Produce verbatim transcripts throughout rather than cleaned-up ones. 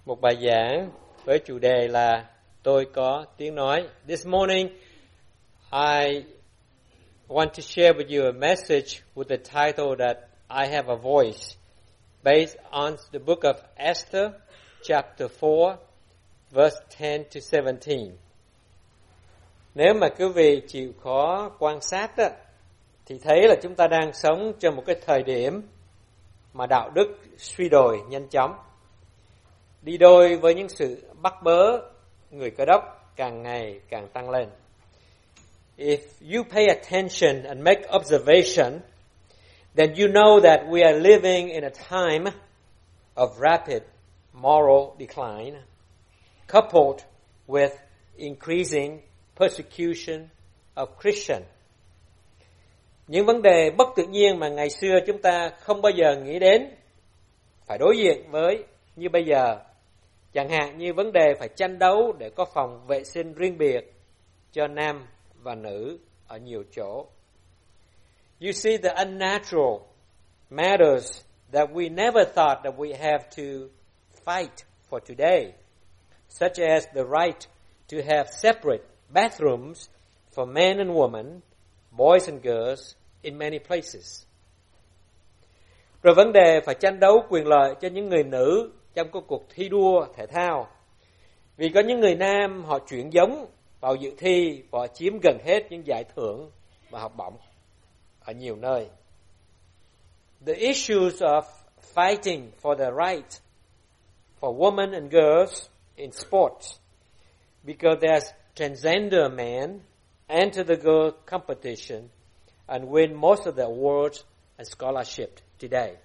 một bài giảng với chủ đề là Tôi có tiếng nói. This morning, I want to share with you a message with the title that I have a voice, based on the book of Esther, chapter four, verse ten to seventeen. Nếu mà quý vị chịu khó quan sát đó, thì thấy là chúng ta đang sống trong một cái thời điểm mà đạo đức suy đồi nhanh chóng, đi đôi với những sự bắt bớ người Cơ Đốc càng ngày càng tăng lên. If you pay attention and make observation, then you know that we are living in a time of rapid moral decline, coupled with increasing persecution of Christians. Những vấn đề bất tự nhiên mà ngày xưa chúng ta không bao giờ nghĩ đến phải đối diện với như bây giờ, chẳng hạn như vấn đề phải tranh đấu để có phòng vệ sinh riêng biệt cho nam và nữ ở nhiều chỗ. You see the unnatural matters that we never thought that we have to fight for today, such as the right to have separate bathrooms for men and women, boys and girls in many places. Rồi vấn đề phải tranh đấu quyền lợi cho những người nữ trong các cuộc thi đua thể thao. Vì có những người nam họ chuyển giống vào dự thi và họ chiếm gần hết những giải thưởng và học bổng ở nhiều nơi. The issues of fighting for the right for women and girls in sports, because there's transgender men enter the girl competition and win most of the awards and scholarship today.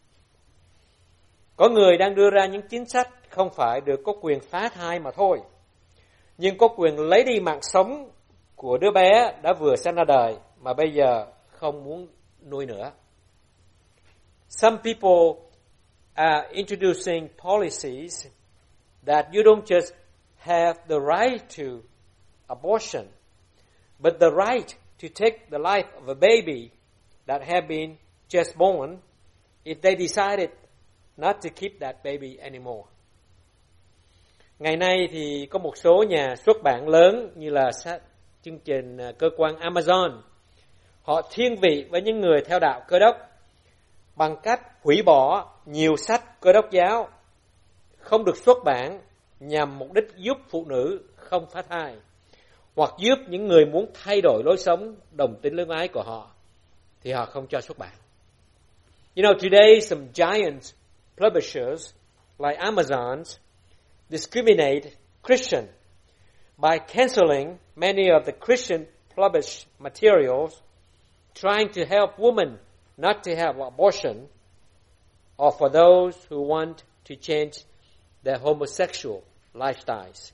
Có người đang đưa ra những chính sách không phải được có quyền phá thai mà thôi, nhưng có quyền lấy đi mạng sống của đứa bé đã vừa sinh ra đời mà bây giờ không muốn nuôi nữa. Some people are introducing policies that you don't just have the right to abortion, but the right to take the life of a baby that have been just born if they decided not to keep that baby anymore. Ngày nay thì có một số nhà xuất bản lớn như là chương trình cơ quan Amazon, họ thiên vị với những người theo đạo Cơ Đốc bằng cách hủy bỏ nhiều sách Cơ Đốc giáo không được xuất bản nhằm mục đích giúp phụ nữ không phá thai, hoặc giúp những người muốn thay đổi lối sống đồng tính lương ái của họ thì họ không cho xuất bản. You know, today some giant publishers like Amazon discriminate Christian by canceling many of the Christian published materials, trying to help women not to have abortion, or for those who want to change their homosexual lifestyles.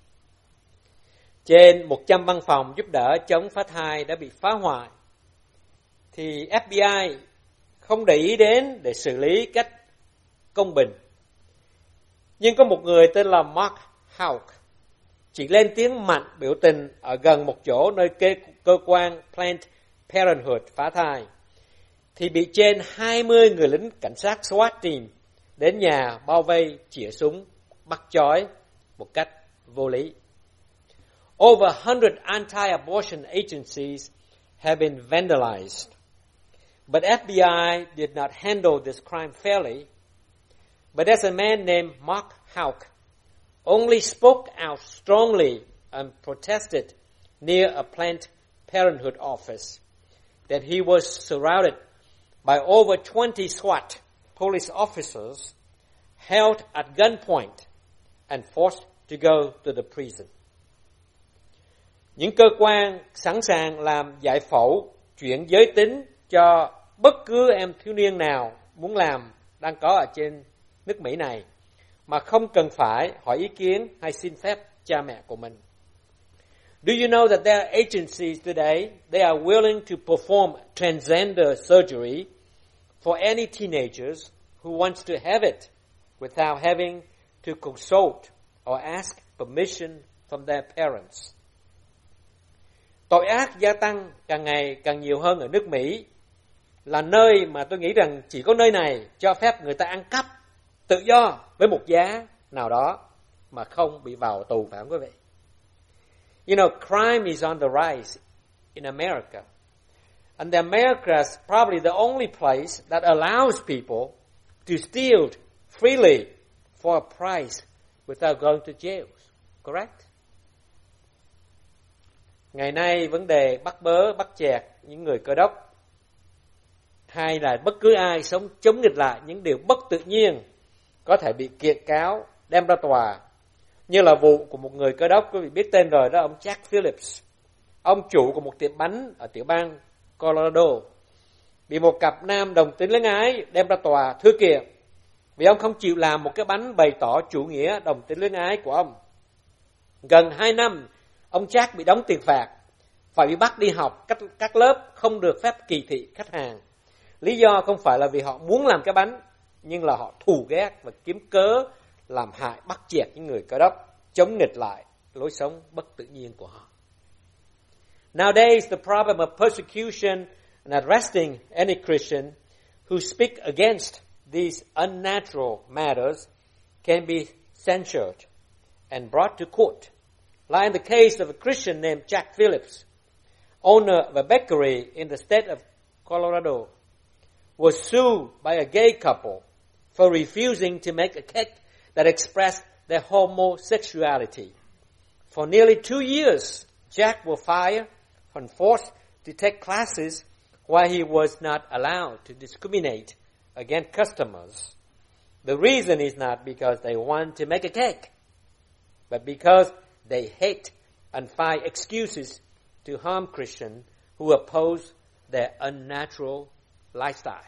Trên một trăm văn phòng giúp đỡ chống phá thai đã bị phá hoại, thì ép bê i không để ý đến để xử lý cách công bình. Nhưng có một người tên là Mark Houck chỉ lên tiếng mạnh biểu tình ở gần một chỗ nơi cơ, cơ quan Planned Parenthood phá thai, thì bị trên hai mươi người lính cảnh sát SWAT team đến nhà bao vây, chĩa súng, bắt trói một cách vô lý. Over one hundred anti-abortion agencies have been vandalized, but ép bê i did not handle this crime fairly. But there's a man named Mark Houck only spoke out strongly and protested near a Planned Parenthood office that he was surrounded by over twenty SWAT police officers, held at gunpoint and forced to go to the prison. Những cơ quan sẵn sàng làm giải phẫu chuyển giới tính cho bất cứ em thiếu niên nào muốn làm đang có ở trên nước Mỹ này, mà không cần phải hỏi ý kiến hay xin phép cha mẹ của mình. Do you know that there are agencies today, they are willing to perform transgender surgery for any teenagers who wants to have it without having to consult or ask permission from their parents. Tội ác gia tăng càng ngày càng nhiều hơn ở nước Mỹ, là nơi mà tôi nghĩ rằng chỉ có nơi này cho phép người ta ăn cắp tự do với một giá nào đó mà không bị vào tù, phải không quý vị? You know, crime is on the rise in America. And America is probably the only place that allows people to steal freely for a price without going to jail. Correct? Ngày nay vấn đề bắt bớ, bắt chẹt những người Cơ Đốc hay là bất cứ ai sống chống nghịch lại những điều bất tự nhiên có thể bị kiện cáo, đem ra tòa. Như là vụ của một người Cơ Đốc, quý vị biết tên rồi đó, ông Jack Phillips. Ông chủ của một tiệm bánh ở tiểu bang Colorado bị một cặp nam đồng tính luyến ái đem ra tòa thư kiện vì ông không chịu làm một cái bánh bày tỏ chủ nghĩa đồng tính luyến ái của ông. Gần hai năm, ông Jack bị đóng tiền phạt, phải bị bắt đi học các, các lớp, không được phép kỳ thị khách hàng. Lý do không phải là vì họ muốn làm cái bánh, nhưng là họ thù ghét và kiếm cớ làm hại, bắt chẹt những người Cơ Đốc, chống nghịch lại lối sống bất tự nhiên của họ. Nowadays, the problem of persecution and arresting any Christian who speak against these unnatural matters can be censured and brought to court. Like in the case of a Christian named Jack Phillips, owner of a bakery in the state of Colorado, was sued by a gay couple for refusing to make a cake that expressed their homosexuality. For nearly two years, Jack was fired and forced to take classes while he was not allowed to discriminate against customers. The reason is not because they want to make a cake, but because they hate and find excuses to harm Christians who oppose their unnatural lifestyle.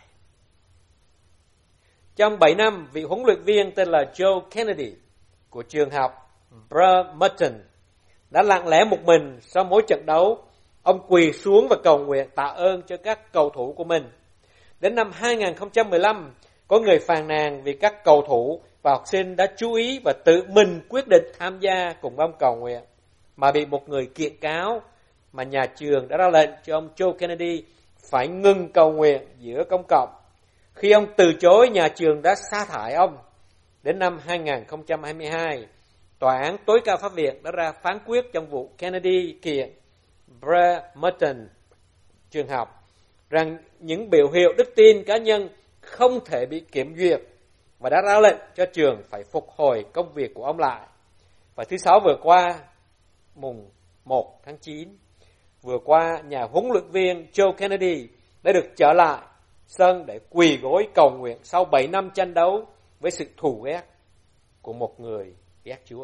Trong bảy năm, vị huấn luyện viên tên là Joe Kennedy của trường học Bremerton đã lặng lẽ một mình sau mỗi trận đấu. Ông quỳ xuống và cầu nguyện tạ ơn cho các cầu thủ của mình. Đến năm hai không một lăm, có người phàn nàn vì các cầu thủ và học sinh đã chú ý và tự mình quyết định tham gia cùng ông cầu nguyện, mà bị một người kiện cáo, mà nhà trường đã ra lệnh cho ông Joe Kennedy phải ngừng cầu nguyện giữa công cộng. Khi ông từ chối, nhà trường đã sa thải ông. Đến năm hai không hai hai, Tòa án tối cao pháp viện đã ra phán quyết trong vụ Kennedy kiện Bremerton trường học rằng những biểu hiện đức tin cá nhân không thể bị kiểm duyệt và đã ra lệnh cho trường phải phục hồi công việc của ông lại. Và thứ Sáu vừa qua, mùng một tháng chín, vừa qua, nhà huấn luyện viên Joe Kennedy đã được trở lại sân để quỳ gối cầu nguyện sau bảy năm tranh đấu với sự thù ghét của một người ghét Chúa.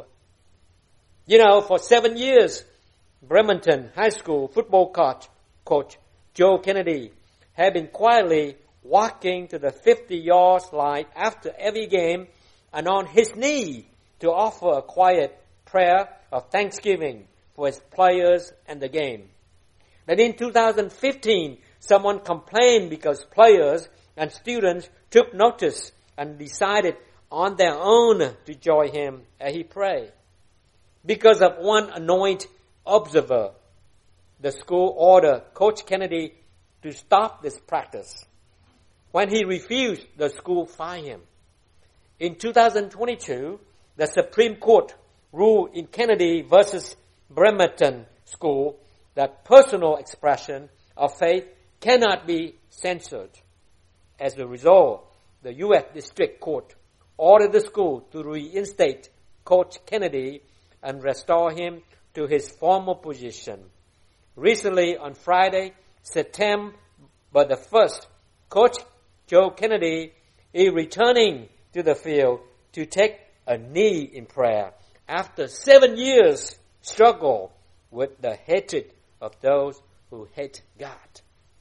You know, for seven years, Bremerton High School football coach, coach Joe Kennedy had been quietly walking to the fifty-yard line after every game and on his knee to offer a quiet prayer of thanksgiving for his players and the game. Then in two thousand fifteen, someone complained because players and students took notice and decided on their own to join him as he prayed. Because of one annoyed observer, the school ordered Coach Kennedy to stop this practice. When he refused, the school fired him. In two thousand twenty-two, the Supreme Court ruled in Kennedy versus Bremerton School that personal expression of faith cannot be censored. As a result, the U S District Court ordered the school to reinstate Coach Kennedy and restore him to his former position. Recently, on Friday, September the first, Coach Joe Kennedy is returning to the field to take a knee in prayer after seven years struggle with the hatred of those who hate God.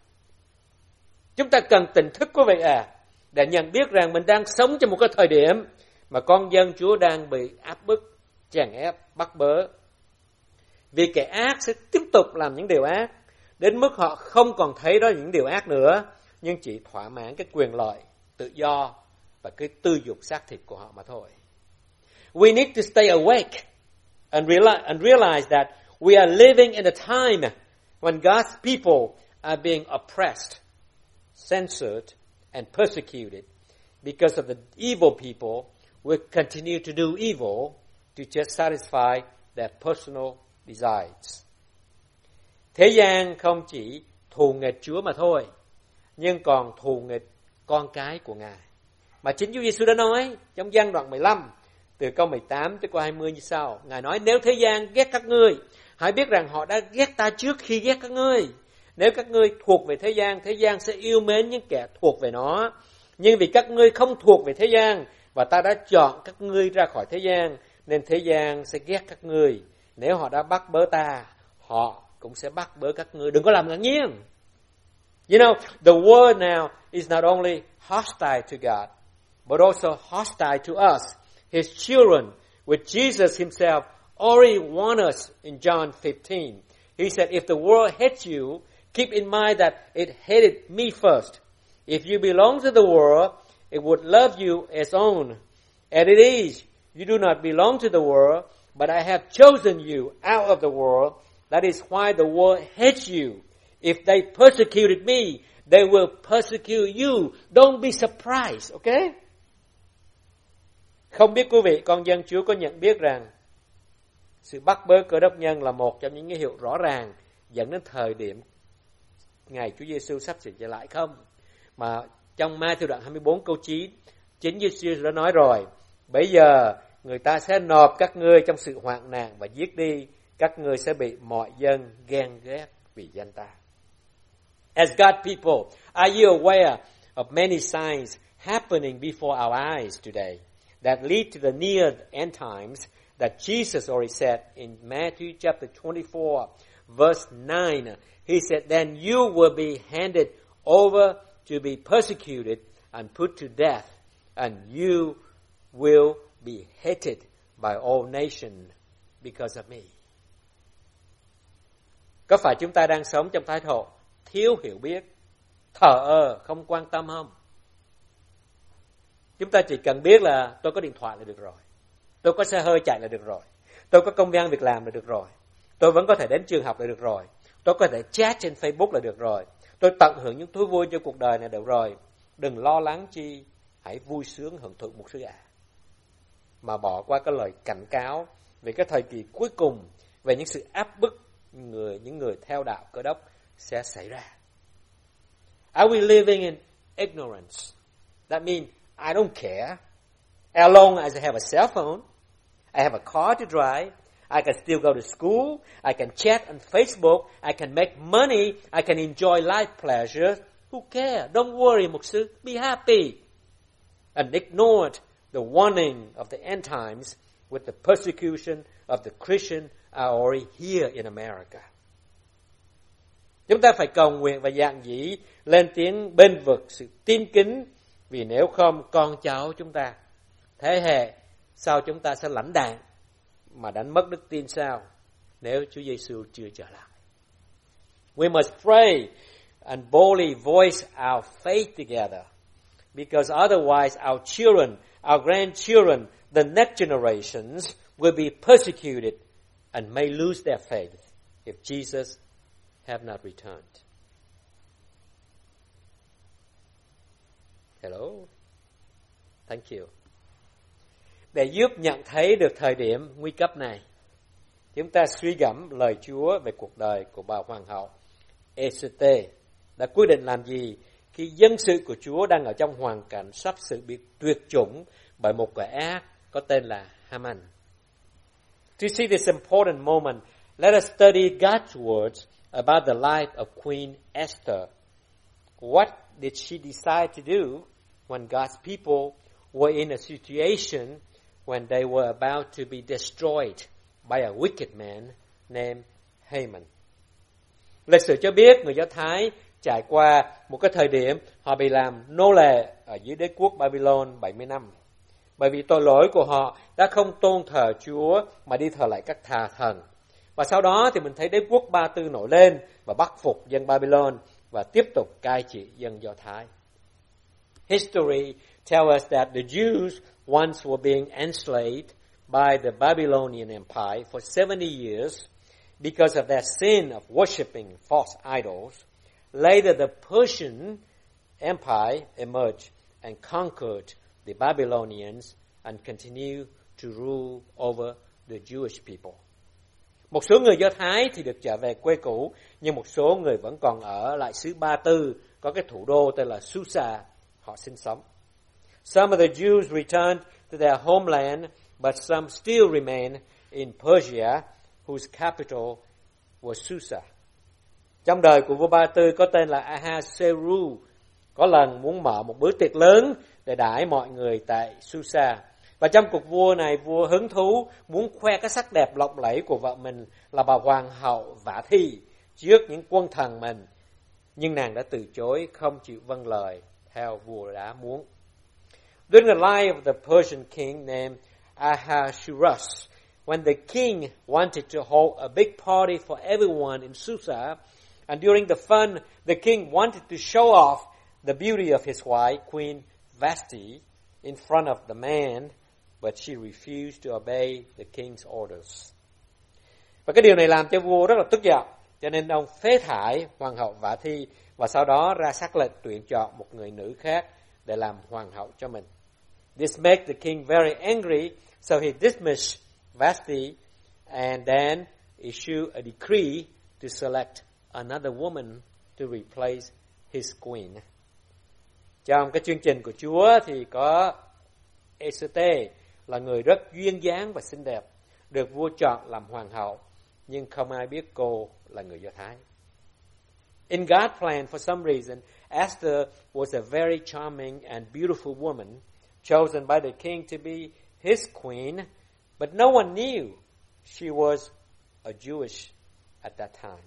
Chúng ta cần tỉnh thức, quý vị à, để nhận biết rằng mình đang sống trong một cái thời điểm mà con dân Chúa đang bị áp bức, chèn ép, bắt bớ. Vì kẻ ác sẽ tiếp tục làm những điều ác, đến mức họ không còn thấy đó những điều ác nữa, nhưng chỉ thỏa mãn cái quyền lợi, tự do và cái tư dục xác thịt của họ mà thôi. We need to stay awake and realize, and realize that we are living in a time when God's people are being oppressed, censored, and persecuted because of the evil people will continue to do evil to just satisfy their personal desires. Thế gian không chỉ thù nghịch Chúa mà thôi, nhưng còn thù nghịch con cái của Ngài. Mà chính Chúa Giêsu đã nói trong Giăng đoạn mười lăm, từ câu mười tám tới câu hai mươi như sau. Ngài nói, nếu thế gian ghét các ngươi, hãy biết rằng họ đã ghét ta trước khi ghét các ngươi. Nếu các ngươi thuộc về thế gian, thế gian sẽ yêu mến những kẻ thuộc về nó. Nhưng vì các ngươi không thuộc về thế gian, và ta đã chọn các ngươi ra khỏi thế gian, nên thế gian sẽ ghét các ngươi. Nếu họ đã bắt bớ ta, họ cũng sẽ bắt bớ các ngươi. Đừng có làm ngạc nhiên. You know, the world now is not only hostile to God, but also hostile to us, His children, with Jesus Himself already warned us in John fifteen. He said, if the world hates you, keep in mind that it hated me first. If you belong to the world, it would love you as own. As it is, you do not belong to the world, but I have chosen you out of the world. That is why the world hates you. If they persecuted me, they will persecute you. Don't be surprised, okay? Không biết quý vị, con dân Chúa có nhận biết rằng sự bắt bớ Cơ Đốc nhân là một trong những dấu hiệu rõ ràng dẫn đến thời điểm ngày Chúa Giêsu sắp sửa trở lại không? Mà trong Ma-thi-ơ đoạn hai mươi bốn câu chín, chính Giêsu đã nói rồi, bây giờ người ta sẽ nộp các ngươi trong sự hoạn nạn và giết đi, các ngươi sẽ bị mọi dân ghen ghét vì danh ta. As God people, are you aware of many signs happening before our eyes today that lead to the near end times that Jesus already said in Matthew chapter twenty-four, verse nine? He said, then you will be handed over to be persecuted and put to death, and you will be hated by all nations because of me. Có phải chúng ta đang sống trong thái độ thiếu hiểu biết, thờ ơ, không quan tâm không? Chúng ta chỉ cần biết là tôi có điện thoại là được rồi, tôi có xe hơi chạy là được rồi, tôi có công ăn việc làm là được rồi, tôi vẫn có thể đến trường học là được rồi, tôi có thể chat trên Facebook là được rồi, tôi tận hưởng những thú vui trong cuộc đời này được rồi. Đừng lo lắng chi, hãy vui sướng hưởng thụ một sư ạ. Mà bỏ qua cái lời cảnh cáo về cái thời kỳ cuối cùng, về những sự áp bức người những người theo đạo Cơ Đốc sẽ xảy ra. Are we living in ignorance? That means I don't care. As long as I have a cell phone, I have a car to drive, I can still go to school, I can chat on Facebook, I can make money, I can enjoy life pleasures. Who cares? Don't worry, mục sư. Be happy. And ignored the warning of the end times with the persecution of the Christian are already here in America. Chúng ta phải cầu nguyện và dạn dĩ lên tiếng bênh vực sự tin kính, vì nếu không con cháu chúng ta, thế hệ sau chúng ta sẽ lãnh đạn mà đánh mất đức tin sao nếu Chúa Giêsu chưa trở lại. We must pray and boldly voice our faith together, because otherwise our children, our grandchildren, the next generations will be persecuted and may lose their faith if Jesus have not returned. Hello. Thank you. Để giúp nhận thấy được thời điểm nguy cấp này, chúng ta suy gẫm lời Chúa về cuộc đời của bà hoàng hậu Esther đã quyết định làm gì khi dân sự của Chúa đang ở trong hoàn cảnh sắp sửa bị tuyệt chủng bởi một kẻ ác có tên là Haman. To see this important moment, let us study God's words about the life of Queen Esther. What did she decide to do when God's people were in a situation when they were about to be destroyed by a wicked man named Haman? Lịch sử cho biết người Do Thái trải qua một cái thời điểm họ bị làm nô lệ ở dưới đế quốc Babylon bảy mươi năm. Bởi vì tội lỗi của họ đã không tôn thờ Chúa mà đi thờ lại các tà thần. Và sau đó thì mình thấy đế quốc Ba Tư nổi lên và bắt phục dân Babylon và tiếp tục cai trị dân Do Thái. History tells us that the Jews once were being enslaved by the Babylonian Empire for seventy years because of their sin of worshiping false idols. Later the Persian Empire emerged and conquered the Babylonians and continue to rule over the Jewish people. Một số người Do Thái thì được trở về quê cũ, nhưng một số người vẫn còn ở lại xứ Ba Tư, có cái thủ đô tên là Susa, họ sinh sống. Some of the Jews returned to their homeland, but some still remain in Persia, whose capital was Susa. Trong đời của vua Ba Tư có tên là Ahasuerus, có lần muốn mở một bữa tiệc lớn để đãi mọi người tại Susa. Và trong cuộc vua này, vua hứng thú muốn khoe cái sắc đẹp lộng lẫy của vợ mình là bà hoàng hậu Vả Thi trước những quân thần mình. Nhưng nàng đã từ chối, không chịu vâng lời theo vua đã muốn. During the life of the Persian king named Ahasuerus, when the king wanted to hold a big party for everyone in Susa, and during the fun, the king wanted to show off the beauty of his wife, Queen Vashti, in front of the man, but she refused to obey the king's orders. Và cái điều này làm cho vua rất là tức giận, cho nên ông phế thải hoàng hậu Vả Thi và sau đó ra sắc lệnh tuyển chọn một người nữ khác để làm hoàng hậu cho mình. This made the king very angry, so he dismissed Vashti and then issued a decree to select another woman to replace his queen. Trong cái chương trình của Chúa thì có Esther là người rất duyên dáng và xinh đẹp, được vua chọn làm hoàng hậu, nhưng không ai biết cô là người Do Thái. In God's plan, for some reason, Esther was a very charming and beautiful woman, chosen by the king to be his queen, but no one knew she was a Jewish at that time.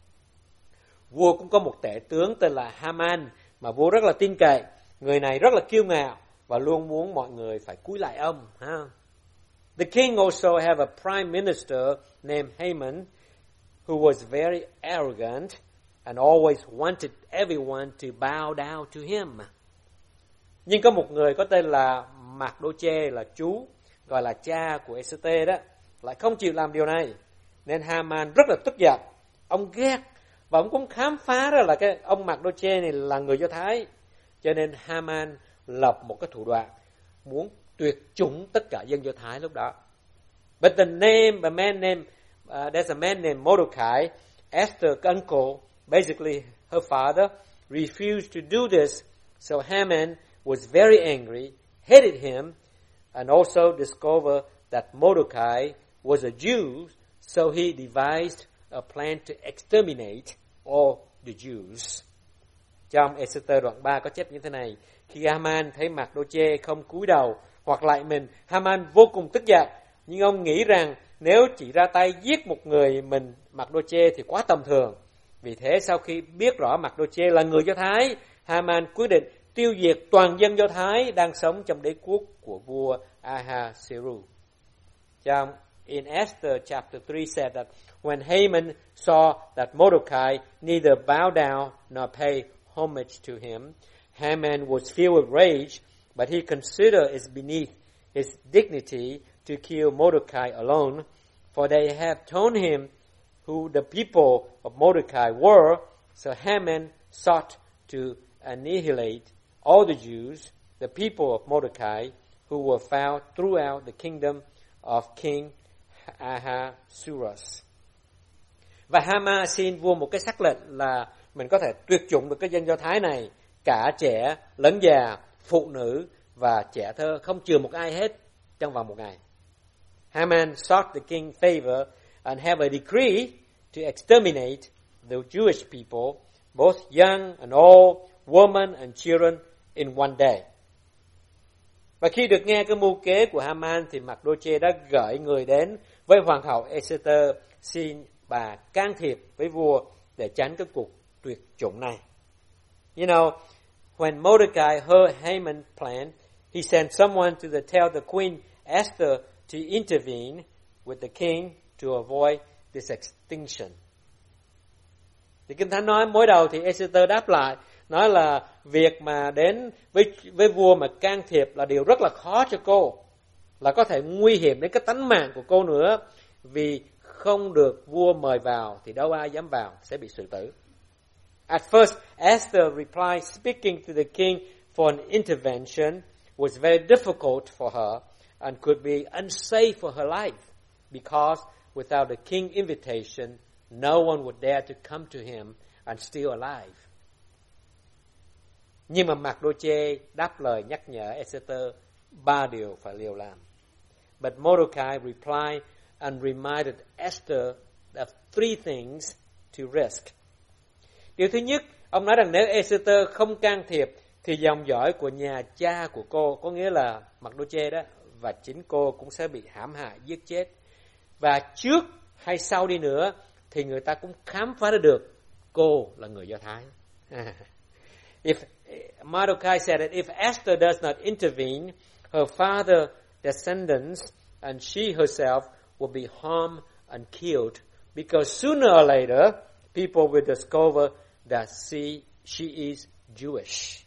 Vua cũng có một tể tướng tên là Haman mà vua rất là tin cậy. Người này rất là kiêu ngạo và luôn muốn mọi người phải cúi lại ông. Ha? The king also have a prime minister named Haman, who was very arrogant and always wanted everyone to bow down to him. Nhưng có một người có tên là Mardochê, là chú, gọi là cha của Esther đó, lại không chịu làm điều này. Nên Haman rất là tức giận. Ông ghét và ông cũng khám phá ra là cái ông Mardochê này là người Do Thái. Cho nên Haman lập một cái thủ đoạn muốn tuyệt chủng tất cả dân Do Thái lúc đó. But the name, a man named, uh, there's a man named Mordecai, Esther's uncle, basically her father, refused to do this. So Haman was very angry, hated him, and also discovered that Mordecai was a Jew, so he devised a plan to exterminate all the Jews. Trong Esther đoạn ba có chép như thế này: khi Haman thấy Mardochê không cúi đầu hoặc lại mình, Haman vô cùng tức giận, nhưng ông nghĩ rằng nếu chỉ ra tay giết một người mình Mardochê thì quá tầm thường. Vì thế sau khi biết rõ Mardochê là người Do Thái, Haman quyết định tiêu diệt toàn dân Do Thái đang sống trong đế quốc của vua Ahasuerus. Trong in Esther chapter three said that when Haman saw that Mordecai neither bow down nor pay homage to him, Haman was filled with rage, but he considered it beneath his dignity to kill Mordecai alone, for they have told him who the people of Mordecai were. So Haman sought to annihilate all the Jews, the people of Mordecai, who were found throughout the kingdom of King Ahasuerus. Và Haman xin vua một cái sắc lệnh là mình có thể tuyệt chủng được cái dân Do Thái này, cả trẻ lẫn già, phụ nữ và trẻ thơ, không chừa một ai hết trong vòng một ngày. Haman sought the king's favor and have a decree to exterminate the Jewish people, both young and old, women and children, in one day. Và khi được nghe cái mưu kế của Haman thì Mardochê đã gửi người đến với hoàng hậu Esther xin bà can thiệp với vua để tránh cái cuộc tuyệt chủng này. You know, when Mordecai heard Haman's plan, he sent someone to the, tell the queen Esther to intervene with the king to avoid this extinction. Thì Kinh Thánh nói mới đầu thì Esther đáp lại, nói là việc mà đến với với vua mà can thiệp là điều rất là khó cho cô, là có thể nguy hiểm đến cái tánh mạng của cô nữa, vì không được vua mời vào thì đâu ai dám vào, sẽ bị xử tử. At first, Esther replied, speaking to the king for an intervention was very difficult for her, and could be unsafe for her life because without the king's invitation, no one would dare to come to him and still alive. Nhưng mà Mardochê đáp lời nhắc nhở Esther ba điều phải liều làm. But Mordecai replied and reminded Esther of three things to risk. Điều thứ nhất, ông nói rằng nếu Esther không can thiệp thì dòng dõi của nhà cha của cô, có nghĩa là Mardochê đó, và chính cô cũng sẽ bị hãm hại, giết chết. Và trước hay sau đi nữa thì người ta cũng khám phá ra được cô là người Do Thái. If Mordecai said that if Esther does not intervene, her father, descendants, and she herself will be harmed and killed, because sooner or later people will discover that she she is Jewish.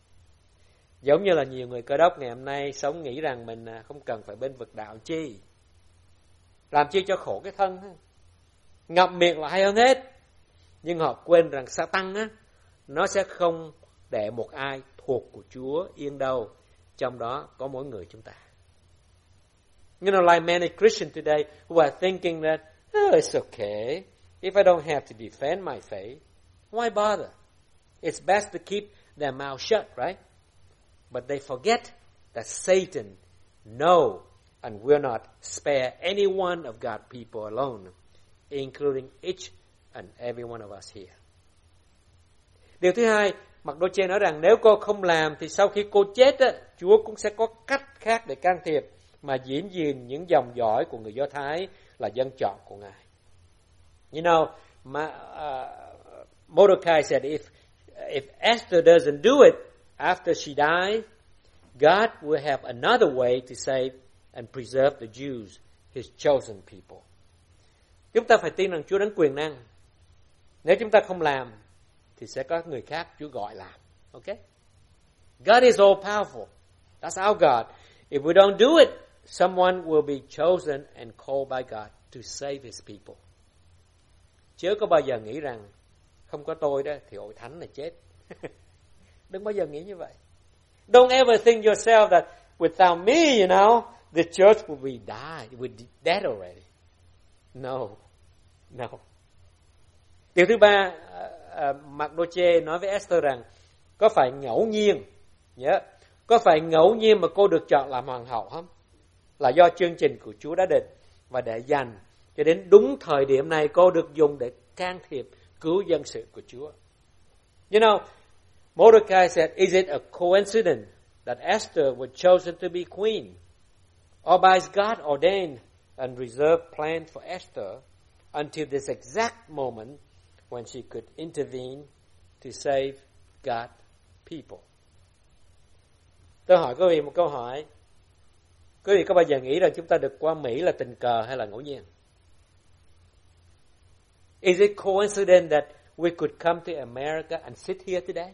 Giống như là nhiều người Cơ Đốc ngày hôm nay sống nghĩ rằng mình không cần phải bên vực đạo chi, làm chi cho khổ cái thân, ngậm miệng là hay hơn hết. Nhưng họ quên rằng Satan á, nó sẽ không để một ai thuộc của Chúa yên đâu, trong đó có mỗi người chúng ta. You know, like many Christians today who are thinking that, oh, it's okay if I don't have to defend my faith. Why bother? It's best to keep their mouth shut, right? But they forget that Satan knows and will not spare any one of God's people alone, including each and every one of us here. Điều thứ hai, Mardochê nói rằng nếu cô không làm thì sau khi cô chết á, Chúa cũng sẽ có cách khác để can thiệp mà diễn gìn những dòng dõi của người Do Thái là dân chọn của Ngài. You know, my, uh, Mordecai said if if Esther doesn't do it after she dies, God will have another way to save and preserve the Jews, His chosen people. Chúng ta phải tin rằng Chúa đấng quyền năng. Nếu chúng ta không làm thì sẽ có người khác Chúa gọi làm. Okay? God is all powerful. That's our God. If we don't do it, someone will be chosen and called by God to save His people. Chớ có bao giờ nghĩ rằng không có tôi đó thì hội thánh này chết. Đừng bao giờ nghĩ như vậy. Don't ever think yourself that without me, you know, the church will be died, will be dead already. No, no. Điều thứ ba, uh, uh, Mardochê nói với Esther rằng có phải ngẫu nhiên, nhớ, có phải ngẫu nhiên mà cô được chọn làm hoàng hậu không? Là do chương trình của Chúa đã định và để dành cho đến đúng thời điểm này cô được dùng để can thiệp cứu dân sự của Chúa. You know, Mordecai said, is it a coincidence that Esther was chosen to be queen? Or by God ordained and reserved plan for Esther until this exact moment when she could intervene to save God's people? Tôi hỏi quý vị một câu hỏi. Quý vị có bao giờ nghĩ rằng chúng ta được qua Mỹ là tình cờ hay là ngẫu nhiên? Is it coincidence that we could come to America and sit here today?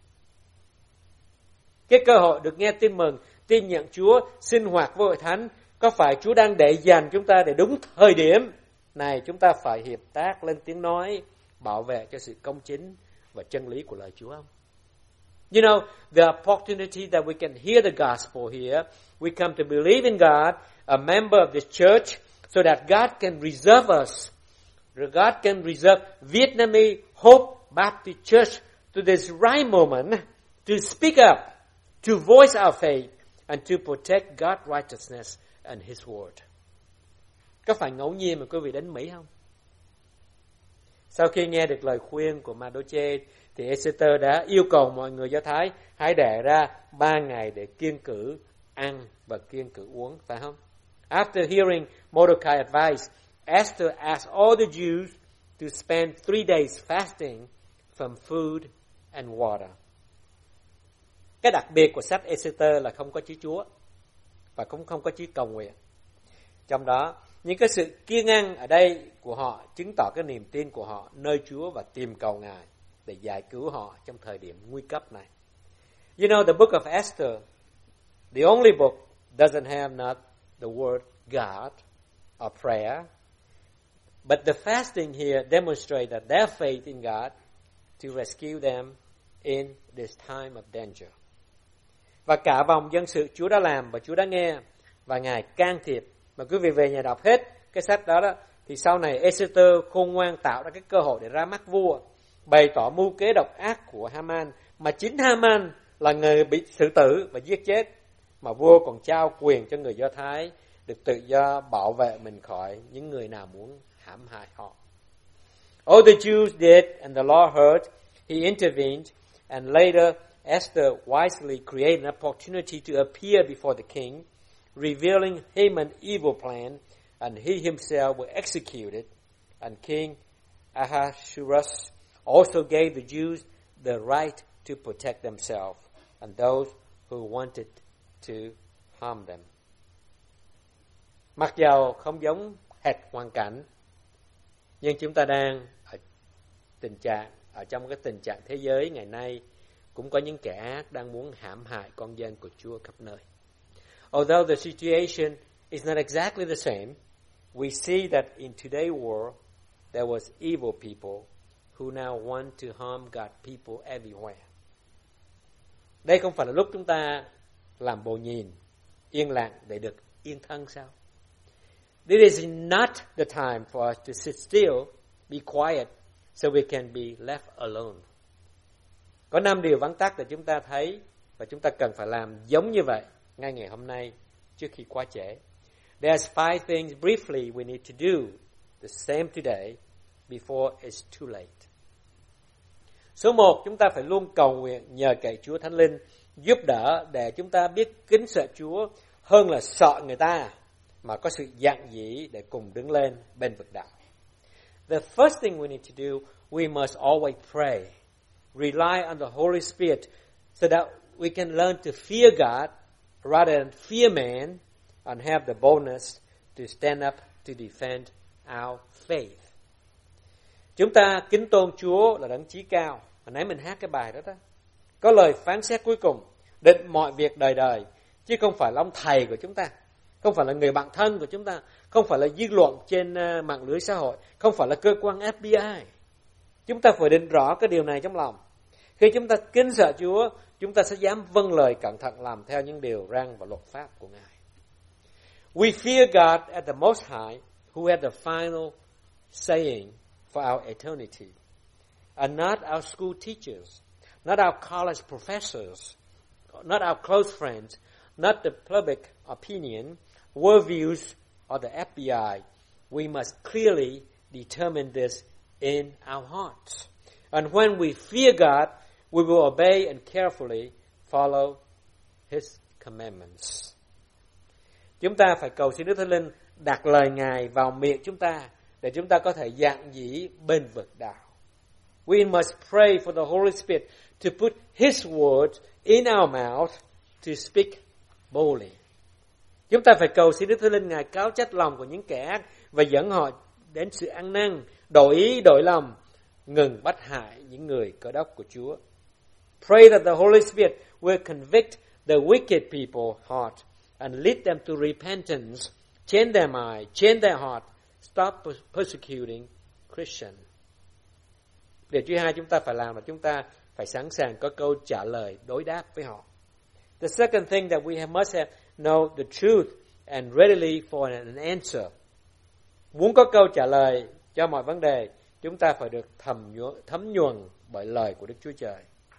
Cái cơ hội được nghe tin mừng, tin nhận Chúa, sinh hoạt với hội thánh, có phải Chúa đang để dành chúng ta để đúng thời điểm này chúng ta phải hiệp tác lên tiếng nói, bảo vệ cho sự công chính và chân lý của lời Chúa không? You know, the opportunity that we can hear the gospel here, we come to believe in God, a member of the church, so that God can reserve us. God can reserve Vietnamese Hope Baptist Church to this right moment to speak up, to voice our faith, and to protect God's righteousness and His word. Có phải ngẫu nhiên mà quý vị đến Mỹ không? Sau khi nghe được lời khuyên của Mardochê, thì Esther đã yêu cầu mọi người Do Thái hãy để ra ba ngày để kiêng cữ ăn và kiêng cữ uống, phải không? After hearing Mordecai's advice, Esther asked all the Jews to spend three days fasting from food and water. Cái đặc biệt của sách Esther là không có chữ Chúa và cũng không có chữ cầu nguyện. Trong đó, những cái sự kiêng ăn ở đây của họ chứng tỏ cái niềm tin của họ nơi Chúa và tìm cầu Ngài để giải cứu họ trong thời điểm nguy cấp này. You know, the book of Esther, the only book doesn't have not the word God or prayer, but the fasting here demonstrates that their faith in God to rescue them in this time of danger. Và cả vòng dân sự Chúa đã làm và Chúa đã nghe, và Ngài can thiệp. Mà quý vị về nhà đọc hết cái sách đó đó, thì sau này Esther khôn ngoan tạo ra cái cơ hội để ra mắt vua, bày tỏ mưu kế độc ác của Haman, mà chính Haman là người bị xử tử và giết chết, mà vua còn trao quyền cho người Do Thái được tự do bảo vệ mình khỏi những người nào muốn hãm hại họ. All the Jews did, and the Lord heard. He intervened, and later Esther wisely created an opportunity to appear before the king, revealing Haman's evil plan, and he himself was executed. And King Ahasuerus also gave the Jews the right to protect themselves and those who wanted to harm them. Mặc dầu không giống hệt hoàn cảnh, nhưng chúng ta đang ở tình trạng ở trong cái tình trạng thế giới ngày nay cũng có những kẻ ác đang muốn hãm hại con dân của Chúa khắp nơi. Although the situation is not exactly the same, we see that in today's world there was evil people who now want to harm God's people everywhere. Đây không phải là lúc chúng ta làm bộ nhìn, yên lặng để được yên thân sao? This is not the time for us to sit still, be quiet, so we can be left alone. Có năm điều vắn tắt để chúng ta thấy và chúng ta cần phải làm giống như vậy ngay ngày hôm nay trước khi quá trễ. There's five things briefly we need to do the same today before it's too late. Số một, chúng ta phải luôn cầu nguyện nhờ cậy Chúa Thánh Linh giúp đỡ để chúng ta biết kính sợ Chúa hơn là sợ người ta, mà có sự dạn dĩ để cùng đứng lên bên vực đạo. The first thing we need to do, we must always pray, rely on the Holy Spirit so that we can learn to fear God rather than fear man and have the boldness to stand up to defend our faith. Chúng ta kính tôn Chúa là đấng chí cao. Hồi nãy mình hát cái bài đó đó. Có lời phán xét cuối cùng, định mọi việc đời đời, chứ không phải là ông thầy của chúng ta, không phải là người bạn thân của chúng ta, không phải là dư luận trên mạng lưới xã hội, không phải là cơ quan ép bê i. Chúng ta phải định rõ cái điều này trong lòng. Khi chúng ta kính sợ Chúa, chúng ta sẽ dám vâng lời cẩn thận làm theo những điều răn và luật pháp của Ngài. We fear God at the Most High, who had the final saying for our eternity, and not our school teachers, not our college professors, not our close friends, not the public opinion, world views, or the ép bê i. We must clearly determine this in our hearts. And when we fear God, we will obey and carefully follow His commandments. Chúng ta phải cầu xin Đức Thánh Linh đặt lời Ngài vào miệng chúng ta để chúng ta có thể dạn dĩ bên vực đạo. We must pray for the Holy Spirit to put His words in our mouth to speak boldly. Chúng ta phải cầu xin Đức Thánh Linh Ngài cáo trách lòng của những kẻ ác và dẫn họ đến sự ăn năn, đổi ý, đổi lòng, ngừng bắt hại những người cơ đốc của Chúa. Pray that the Holy Spirit will convict the wicked people's heart and lead them to repentance, change their mind, change their heart, stop persecuting Christians. Điều thứ hai chúng ta phải làm là chúng ta phải sẵn sàng có câu trả lời đối đáp với họ. The second thing that we must have know the truth and readily for an answer. Muốn có câu trả lời cho mọi vấn đề, chúng ta phải được thấm nhuần, thấm nhuần bởi lời của Đức Chúa Trời.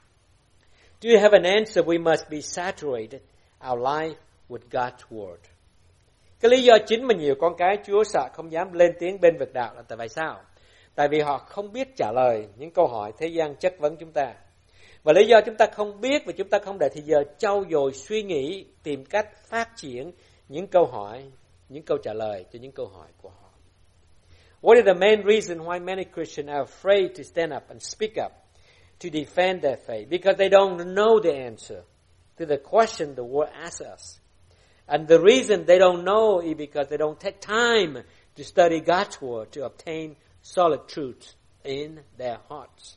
To have an answer, we must be saturated our life with God's word. Cái lý do chính mà nhiều con cái Chúa sợ không dám lên tiếng bên vực đạo là tại vì sao? Tại vì họ không biết trả lời những câu hỏi thế gian chất vấn chúng ta. Và lý do chúng ta không biết và chúng ta không để thì giờ trau dồi suy nghĩ, tìm cách phát triển những câu hỏi, những câu trả lời cho những câu hỏi của họ. What is the main reason why many Christians are afraid to stand up and speak up to defend their faith? Because they don't know the answer to the question the world asks us. And the reason they don't know is because they don't take time to study God's word to obtain solid truth in their hearts.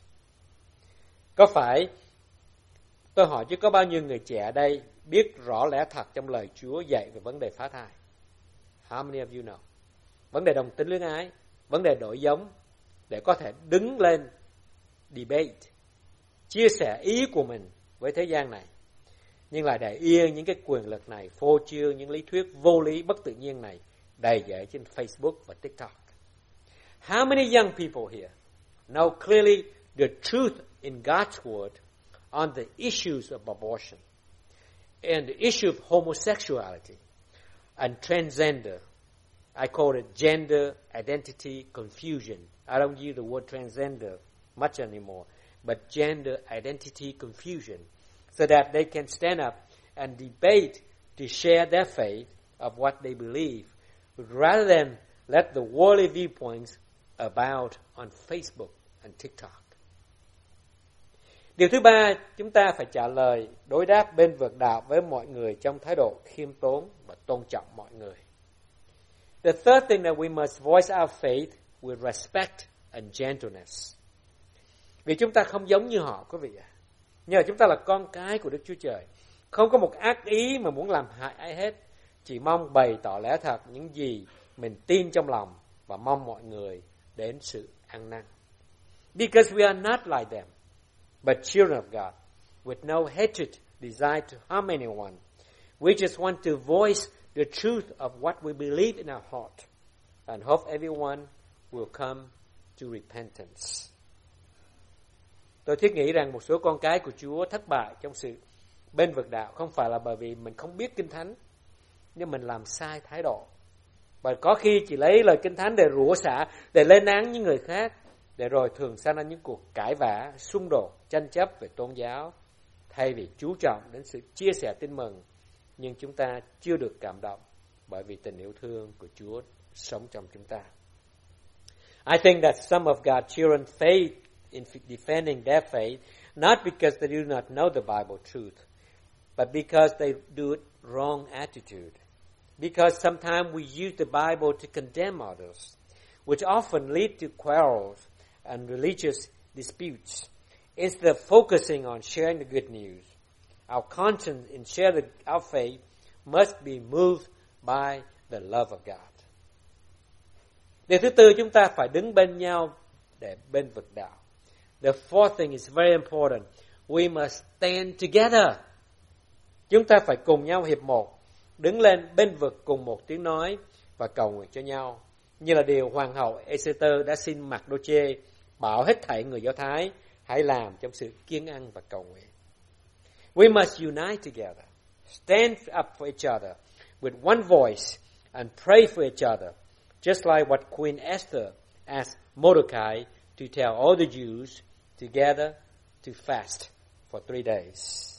Có phải, tôi hỏi chứ có bao nhiêu người trẻ ở đây biết rõ lẽ thật trong lời Chúa dạy về vấn đề phá thai? How many of you know? Vấn đề đồng tính luyến ái, vấn đề đổi giống, để có thể đứng lên debate, chia sẻ ý của mình với thế gian này. nhưng lại để yên những cái quyền lực này, phô trương những lý thuyết vô lý bất tự nhiên này đầy dẫy trên Facebook và TikTok. How many young people here know clearly the truth in God's word on the issues of abortion and the issue of homosexuality and transgender? I call it gender identity confusion. I don't use the word transgender much anymore, but gender identity confusion, so that they can stand up and debate to share their faith of what they believe, rather than let the worldly viewpoints abound on Facebook and TikTok. Điều thứ ba, chúng ta phải trả lời đối đáp bên vực đạo với mọi người trong thái độ khiêm tốn và tôn trọng mọi người. The third thing that we must voice our faith with respect and gentleness. Vì chúng ta không giống như họ, quý vị ạ. Nhờ chúng ta là con cái của Đức Chúa Trời, không có một ác ý mà muốn làm hại ai hết, chỉ mong bày tỏ lẽ thật những gì mình tin trong lòng và mong mọi người đến sự ăn năn. Because we are not like them, but children of God, with no hatred, desire to harm anyone. We just want to voice the truth of what we believe in our heart and hope everyone will come to repentance. Tôi thiết nghĩ rằng một số con cái của Chúa thất bại trong sự bên vực đạo không phải là bởi vì mình không biết Kinh Thánh, nhưng mình làm sai thái độ. Và có khi chỉ lấy lời Kinh Thánh để rủa xả, để lên án những người khác, để rồi thường xảy ra những cuộc cãi vã, xung đột, tranh chấp về tôn giáo, thay vì chú trọng đến sự chia sẻ tin mừng, nhưng chúng ta chưa được cảm động bởi vì tình yêu thương của Chúa sống trong chúng ta. I think that some of God's children fail in defending their faith, not because they do not know the Bible truth, but because they do it wrong attitude. Because sometimes we use the Bible to condemn others, which often lead to quarrels and religious disputes. Instead of focusing on sharing the good news, our conscience in sharing our faith must be moved by the love of God. Điều thứ tư, chúng ta phải đứng bên nhau để bên vực đạo. The fourth thing is very important. We must stand together. Chúng ta phải cùng nhau hiệp một, đứng lên bên vực cùng một tiếng nói và cầu nguyện cho nhau. Như là điều Hoàng hậu Esther đã xin Mardochê bảo hết thảy người Do Thái hãy làm trong sự kiêng ăn và cầu nguyện. We must unite together, stand up for each other with one voice and pray for each other, just like what Queen Esther asked Mordecai to tell all the Jews to gather to fast for three days.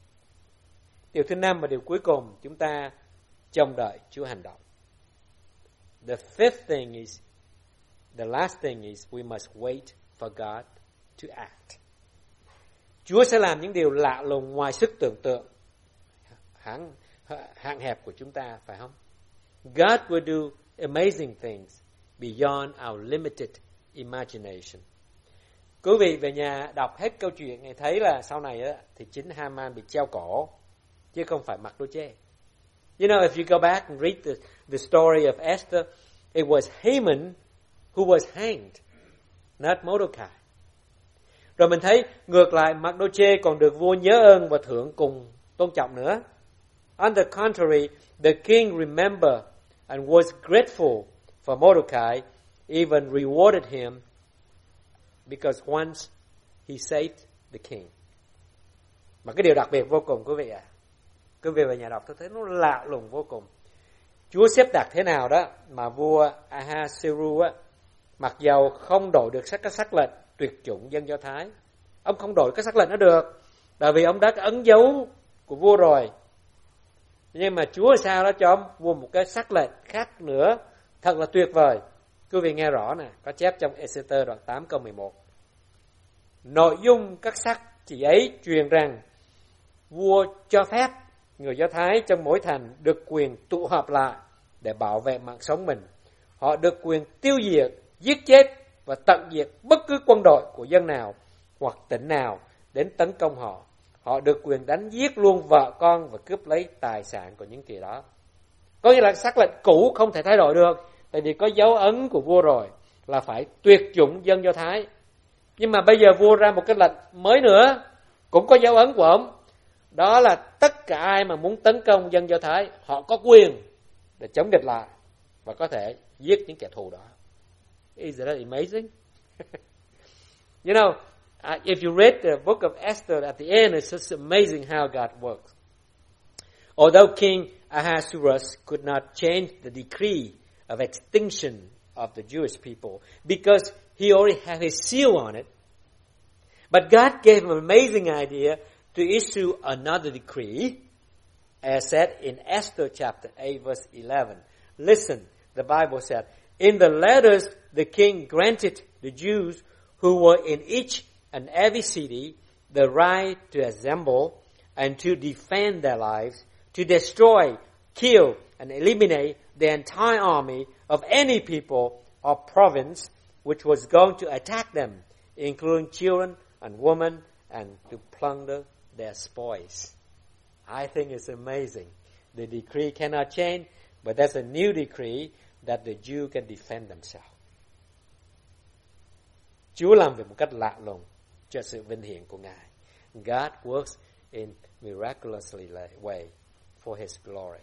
Điều thứ năm và điều cuối cùng, chúng ta trông đợi Chúa hành động. The fifth thing is, the last thing is, we must wait for God to act. Chúa sẽ làm những điều lạ lùng ngoài sức tưởng tượng, hạn, hạn hẹp của chúng ta, phải không? God will do amazing things beyond our limited imagination. Quý vị về nhà đọc hết câu chuyện, ngày thấy là sau này á, thì chính Haman bị treo cổ, chứ không phải Mardochê. You know, if you go back and read the, the story of Esther, it was Haman who was hanged, not Mordecai. Rồi mình thấy ngược lại, Mardochê còn được vua nhớ ơn và thưởng cùng tôn trọng nữa. On the contrary, the king remembered and was grateful for Mordecai, even rewarded him because once he saved the king. Mà cái điều đặc biệt vô cùng quý vị ạ. À, quý vị về nhà đọc tôi thấy nó lạ lùng vô cùng. Chúa xếp đặt thế nào đó mà vua Ahasuerus á, mặc dầu không đổi được các sắc lệnh tuyệt chủng dân Do Thái, ông không đổi các sắc lệnh đó được, tại vì ông đã ấn dấu của vua rồi. Nhưng mà Chúa sao đó cho ông vua một cái sắc lệnh khác nữa, thật là tuyệt vời. Quý vị nghe rõ nè, có chép trong Ê-xê-tơ đoạn tám câu mười một. Nội dung các sắc chỉ ấy truyền rằng vua cho phép người Do Thái trong mỗi thành được quyền tụ họp lại để bảo vệ mạng sống mình. Họ được quyền tiêu diệt, giết chết và tận diệt bất cứ quân đội của dân nào hoặc tỉnh nào đến tấn công họ. Họ được quyền đánh giết luôn vợ con và cướp lấy tài sản của những kẻ đó. Có nghĩa là sắc lệnh cũ không thể thay đổi được, tại vì có dấu ấn của vua rồi, là phải tuyệt chủng dân Do Thái. Nhưng mà bây giờ vua ra một cái lệnh mới nữa, cũng có dấu ấn của ông, Đó là tất cả ai mà muốn tấn công dân Do Thái, họ có quyền để chống địch lại và có thể giết những kẻ thù đó. Isn't that amazing? You know, uh, if you read the book of Esther at the end, it's just amazing how God works. Although King Ahasuerus could not change the decree of extinction of the Jewish people because he already had his seal on it, but God gave him an amazing idea to issue another decree, as said in Esther chapter eight, verse eleven. Listen, the Bible said, in the letters the king granted the Jews who were in each and every city the right to assemble and to defend their lives, to destroy, kill, and eliminate the entire army of any people or province which was going to attack them, including children and women, and to plunder their spoils. I think it's amazing. The decree cannot change, but there's a new decree that the Jew can defend themselves. Chúa làm việc một cách lạ lùng cho sự vinh hiển của Ngài. God works in miraculously way for His glory.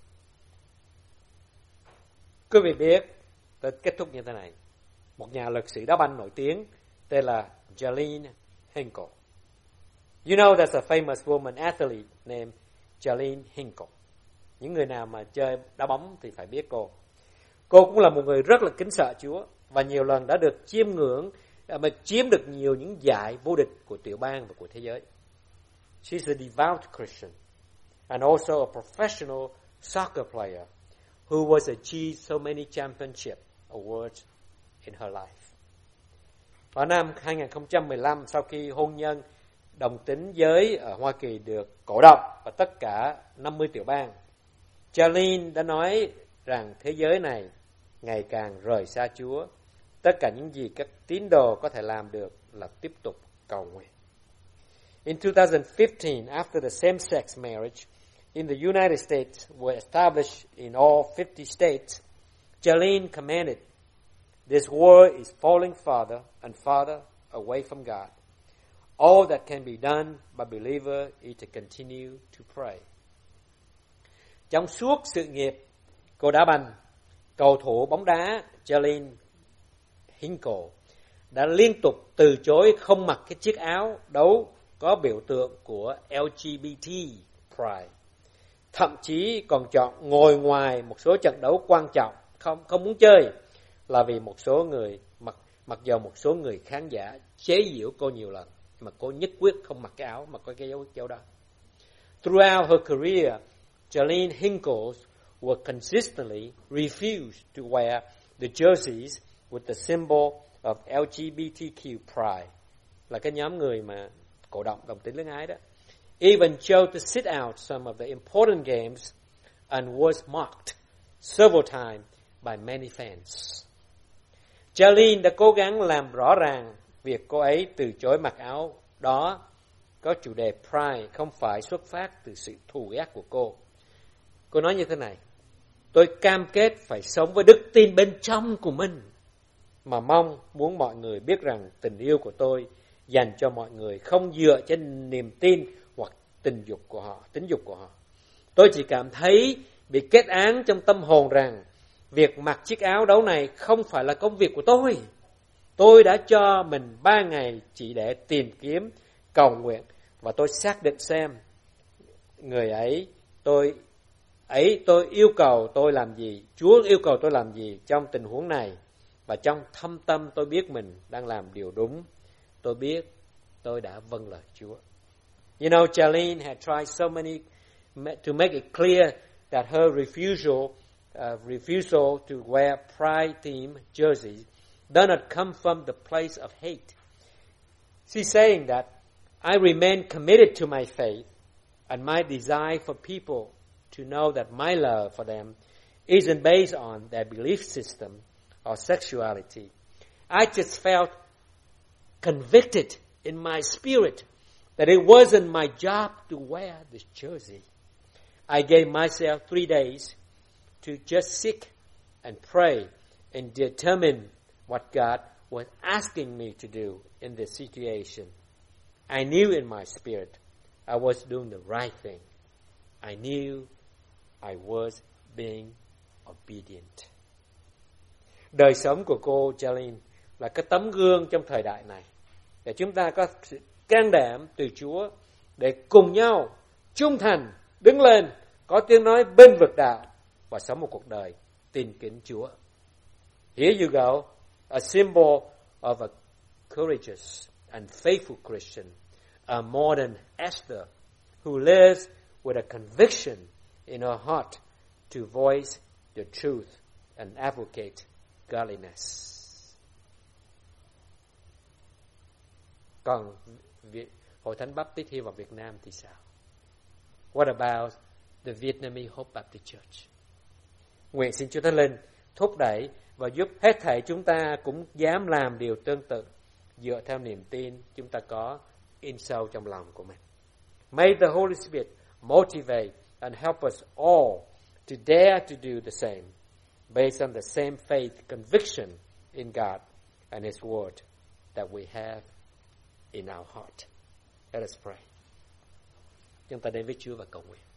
Quý vị biết, tôi kết thúc như thế này. Một nhà lực sĩ đá banh nổi tiếng tên là Jalen Hinkle. You know there's a famous woman athlete named Jalen Hinkle. Những người nào mà chơi đá bóng thì phải biết cô. Cô cũng là một người rất là kính sợ Chúa và nhiều lần đã được chiêm ngưỡng, mà chiếm được nhiều những giải vô địch của tiểu bang và của thế giới. She's a devout Christian and also a professional soccer player who was achieved so many championship awards in her life. Vào năm hai không một lăm, sau khi hôn nhân đồng tính giới ở Hoa Kỳ được cổ động và tất cả năm mươi tiểu bang, Jalen đã nói rằng thế giới này ngày càng rời xa Chúa. Tất cả những gì các tín đồ có thể làm được là tiếp tục cầu nguyện. In two thousand fifteen, after the same-sex marriage in the United States were established in all fifty states, Jalen commented, "This world is falling farther and farther away from God. All that can be done by believer is to continue to pray." Trong suốt sự nghiệp cô đá banh, cầu thủ bóng đá Jalen Hinkle đã liên tục từ chối không mặc cái chiếc áo đấu có biểu tượng của L G B T Pride. Thậm chí còn chọn ngồi ngoài một số trận đấu quan trọng, không không muốn chơi, là vì một số người mặc mặc dù một số người khán giả chế giễu cô nhiều lần, mà cô nhất quyết không mặc cái áo mà có cái dấu dấu đó. Throughout her career, Jalen Hinkle would consistently refuse to wear the jerseys with the symbol of L G B T Q Pride, là cái nhóm người mà cổ động đồng tính lương ái đó. Even chose to sit out some of the important games and was mocked several times by many fans. Jalen đã cố gắng làm rõ ràng việc cô ấy từ chối mặc áo đó có chủ đề Pride không phải xuất phát từ sự thù ghét của cô. Cô nói như thế này: tôi cam kết phải sống với đức tin bên trong của mình, mà mong muốn mọi người biết rằng tình yêu của tôi dành cho mọi người không dựa trên niềm tin hoặc tình dục của họ, tính dục của họ. Tôi chỉ cảm thấy bị kết án trong tâm hồn rằng việc mặc chiếc áo đấu này không phải là công việc của tôi. Tôi đã cho mình ba ngày chỉ để tìm kiếm, cầu nguyện, và tôi xác định xem người ấy, tôi ấy tôi yêu cầu tôi làm gì, Chúa yêu cầu tôi làm gì trong tình huống này. Và trong thâm tâm tôi biết mình đang làm điều đúng. Tôi biết tôi đã vâng lời Chúa. You know, Jalen had tried so many to make it clear that her refusal, uh, refusal to wear pride-themed jerseys does not come from the place of hate. She's saying that I remain committed to my faith and my desire for people to know that my love for them isn't based on their belief system or sexuality. I just felt convicted in my spirit that it wasn't my job to wear this jersey. I gave myself three days to just sit and pray and determine what God was asking me to do in this situation. I knew in my spirit I was doing the right thing. I knew I was being obedient. Đời sống của cô Jalen là cái tấm gương trong thời đại này, để chúng ta có sự can đảm từ Chúa để cùng nhau trung thành đứng lên, có tiếng nói bên vực đạo và sống một cuộc đời tin kính Chúa. Here you go, a symbol of a courageous and faithful Christian, a modern Esther who lives with a conviction in her heart to voice the truth and advocate godliness. Còn Hội Thánh Baptist Hy Vọng Việt Nam thì sao? What about the Vietnamese Hope Baptist Church? Nguyện xin Chúa Thánh Linh thúc đẩy và giúp hết thảy chúng ta cũng dám làm điều tương tự dựa theo niềm tin chúng ta có in sâu trong lòng của mình. May the Holy Spirit motivate and help us all to dare to do the same, based on the same faith conviction in God and His Word that we have in our heart. Let us pray. Chúng ta đến với Chúa và cầu nguyện.